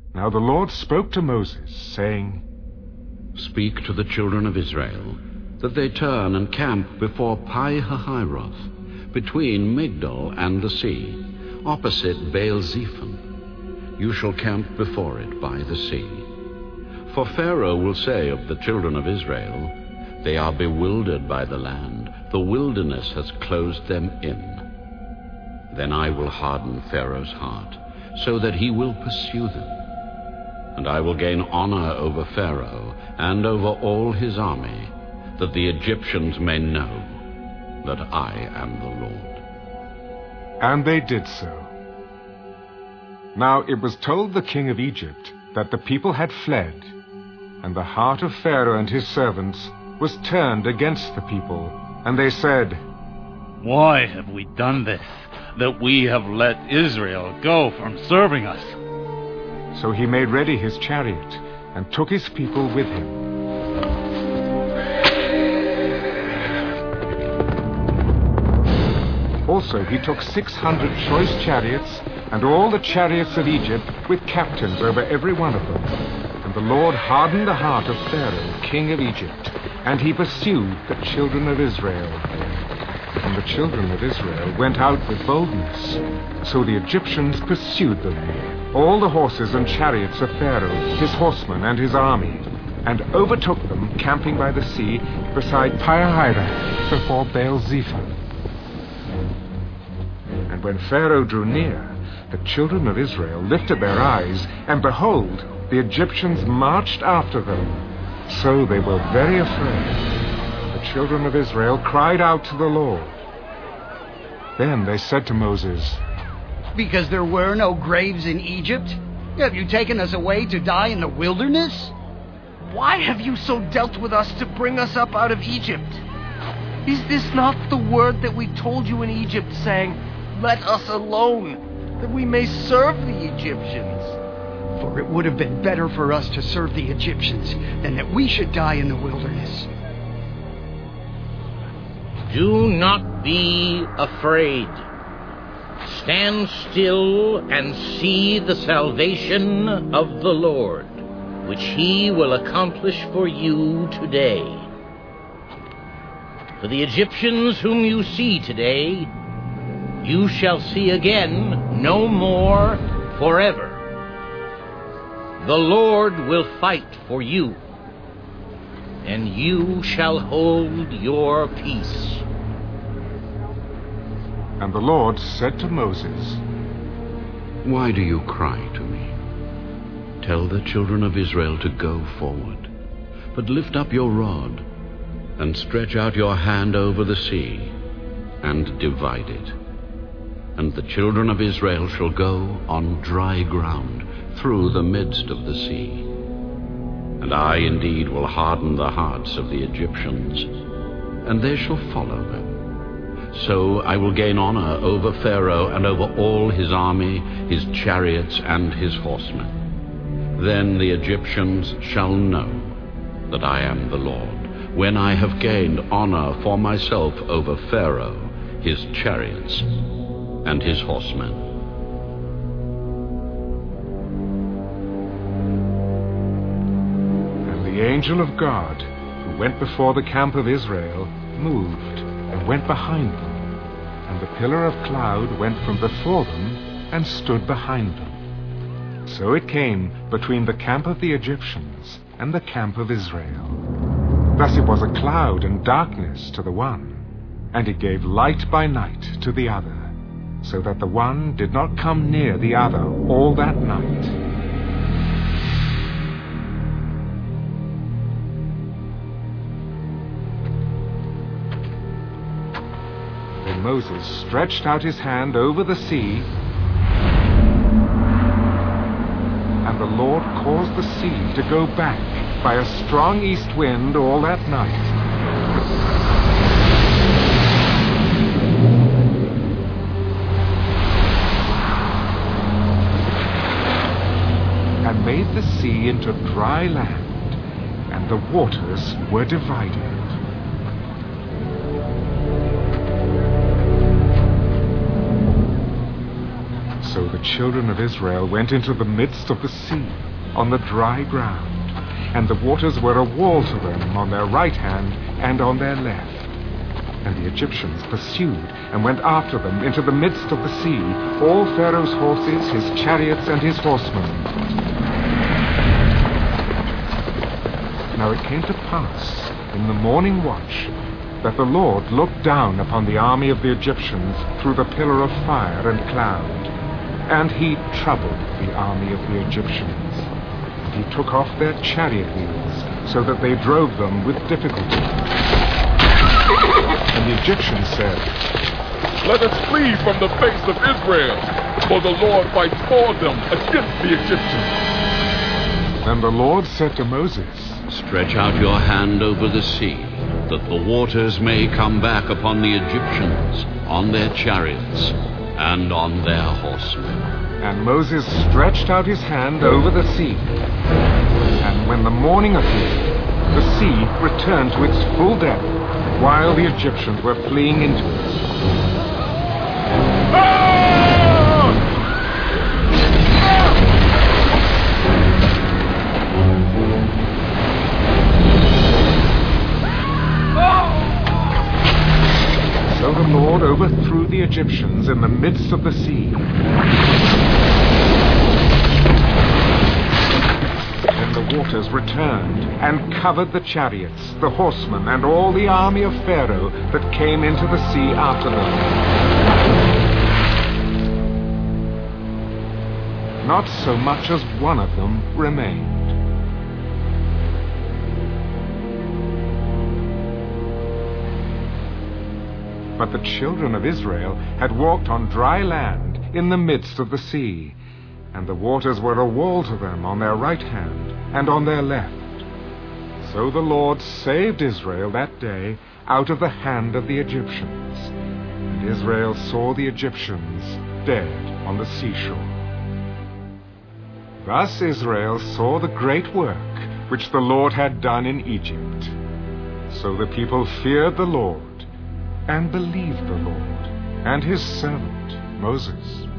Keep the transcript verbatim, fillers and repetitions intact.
Now the Lord spoke to Moses, saying, Speak to the children of Israel, that they turn and camp before Pi-hahiroth, between Migdol and the sea, opposite Baal-zephon. You shall camp before it by the sea. For Pharaoh will say of the children of Israel, They are bewildered by the land, the wilderness has closed them in. Then I will harden Pharaoh's heart, so that he will pursue them. And I will gain honor over Pharaoh and over all his army, that the Egyptians may know that I am the Lord. And they did so. Now it was told the king of Egypt that the people had fled, and the heart of Pharaoh and his servants was turned against the people, and they said, Why have we done this, that we have let Israel go from serving us? So he made ready his chariot, and took his people with him. Also he took six hundred choice chariots, and all the chariots of Egypt, with captains over every one of them. And the Lord hardened the heart of Pharaoh, king of Egypt, and he pursued the children of Israel. And the children of Israel went out with boldness. So the Egyptians pursued them, all the horses and chariots of Pharaoh, his horsemen and his army, and overtook them, camping by the sea, beside Pi-hahiroth, before Baal-zephon. And when Pharaoh drew near, the children of Israel lifted their eyes, and behold, the Egyptians marched after them. So they were very afraid. The children of Israel cried out to the Lord. Then they said to Moses, Because there were no graves in Egypt, have you taken us away to die in the wilderness? Why have you so dealt with us to bring us up out of Egypt? Is this not the word that we told you in Egypt, saying, Let us alone, that we may serve the Egyptians? For it would have been better for us to serve the Egyptians than that we should die in the wilderness. Do not be afraid. Stand still and see the salvation of the Lord, which he will accomplish for you today. For the Egyptians whom you see today, you shall see again no more forever. The Lord will fight for you, and you shall hold your peace. And the Lord said to Moses, Why do you cry to me? Tell the children of Israel to go forward, but lift up your rod, and stretch out your hand over the sea, and divide it. And the children of Israel shall go on dry ground through the midst of the sea. And I indeed will harden the hearts of the Egyptians, and they shall follow them. So I will gain honor over Pharaoh and over all his army, his chariots and his horsemen. Then the Egyptians shall know that I am the Lord, when I have gained honor for myself over Pharaoh, his chariots, and his horsemen. And the angel of God, who went before the camp of Israel, moved and went behind them, and the pillar of cloud went from before them and stood behind them. So it came between the camp of the Egyptians and the camp of Israel. Thus it was a cloud and darkness to the one, and it gave light by night to the other, so that the one did not come near the other all that night. Then Moses stretched out his hand over the sea, and the Lord caused the sea to go back by a strong east wind all that night. And made the sea into dry land, and the waters were divided. So the children of Israel went into the midst of the sea, on the dry ground, and the waters were a wall to them on their right hand and on their left. And the Egyptians pursued and went after them into the midst of the sea, all Pharaoh's horses, his chariots, and his horsemen. Now it came to pass, in the morning watch, that the Lord looked down upon the army of the Egyptians through the pillar of fire and cloud, and he troubled the army of the Egyptians. And he took off their chariot wheels, so that they drove them with difficulty. And the Egyptians said, "Let us flee from the face of Israel, for the Lord fights for them against the Egyptians." Then the Lord said to Moses, Stretch out your hand over the sea, that the waters may come back upon the Egyptians, on their chariots, and on their horsemen. And Moses stretched out his hand over the sea. And when the morning appeared, the sea returned to its full depth, while the Egyptians were fleeing into it. So the Lord overthrew the Egyptians in the midst of the sea. Then the waters returned and covered the chariots, the horsemen, and all the army of Pharaoh that came into the sea after them. Not so much as one of them remained. But the children of Israel had walked on dry land in the midst of the sea, and the waters were a wall to them on their right hand and on their left. So the Lord saved Israel that day out of the hand of the Egyptians, and Israel saw the Egyptians dead on the seashore. Thus Israel saw the great work which the Lord had done in Egypt. So the people feared the Lord and believed the Lord and his servant Moses.